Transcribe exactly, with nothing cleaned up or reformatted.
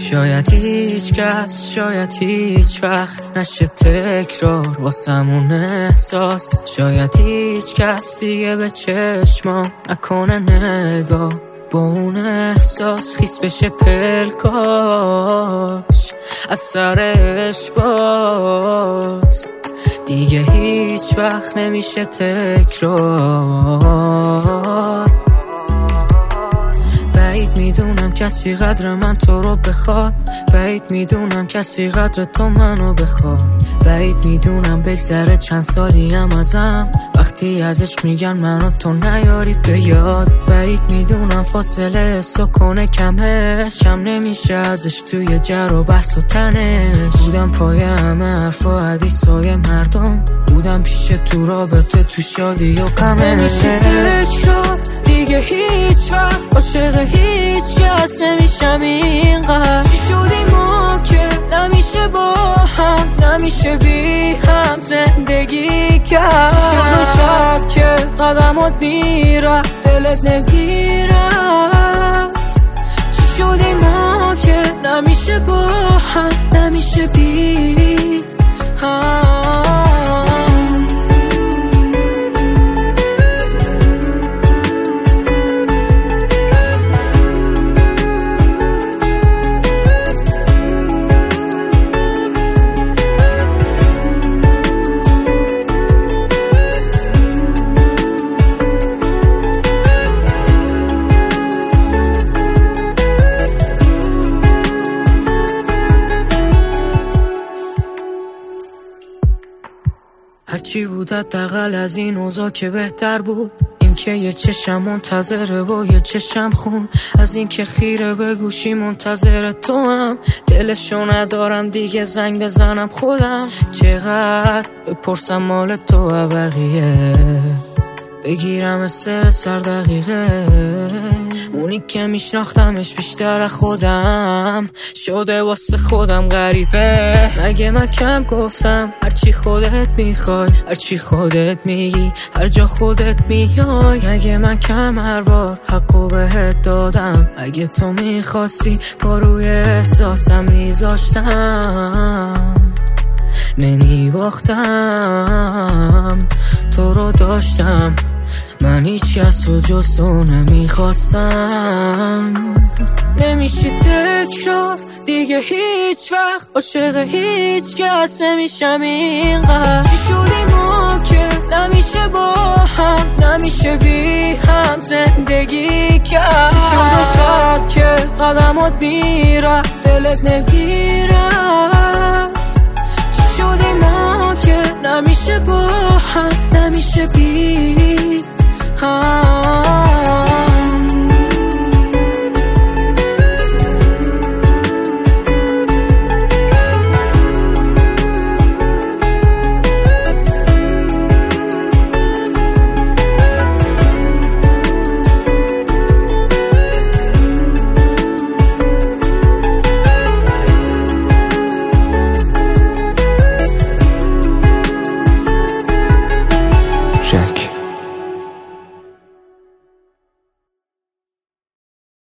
شاید هیچ کس، شاید هیچ وقت نشه تکرار واسمون احساس. شاید هیچ کس دیگه به چشمام نکنه نگاه با اون احساس خیس بشه پلکاش از سرش باز. دیگه هیچ وقت نمیشه تکرار. بعید میدونم کسی قدر من تو رو بخواد، بعید میدونم کسی قدر تو منو بخواد. بعید میدونم بگذره چند سالی هم ازم وقتی ازش میگن منو تو نیاری به یاد. بعید میدونم فاصله حسو کنه کمش کم نمیشه ازش توی جر و بحث و تنش. بودم پای همه حرف و حدیثای مردم، بودم پیش تو رابطه تو شادی و غمش. نمیشه تکرار دیگه هیچ وقت عاشق هیچ کس نمیشم اینقدر. چی شدی ما که نمیشه با هم، نمیشه بی هم زندگی کرد. شب شب که قدمات میرفت دلت نمیرفت. چی شدی ما که نمیشه با هم، نمیشه بی هم. هرچی بود حداقل از این اوضاع که بهتر بود. این که یه چشم منتظره و یه چشم خون، از این که خیره به گوشی منتظر تو هم. دلشو ندارم دیگه زنگ بزنم خودم، چقدر بپرسم مال تو و بقیه، بگیرم استر سر دقیقه. اونی که میشناختمش بیشتر خودم شده واسه خودم غریبه. مگه من کم گفتم هرچی خودت میخوای، هرچی خودت میگی، هر جا خودت میای. مگه من کم هر بار حقو بهت دادم، اگه تو میخواستی با روی احساسم میذاشتم نمیباختم. تو رو داشتم من هیچ کس رو جز تو نمیخواستم. نمیشه تکرار دیگه هیچ وقت عاشق هیچ کس نمیشم اینقدر. چی شدی ما که نمیشه با هم، نمیشه بی هم زندگی کرد. شد شب که قدمات میرفت دلت نمیرفت. چی شدی ما که نمیشه با هم، نمیشه بی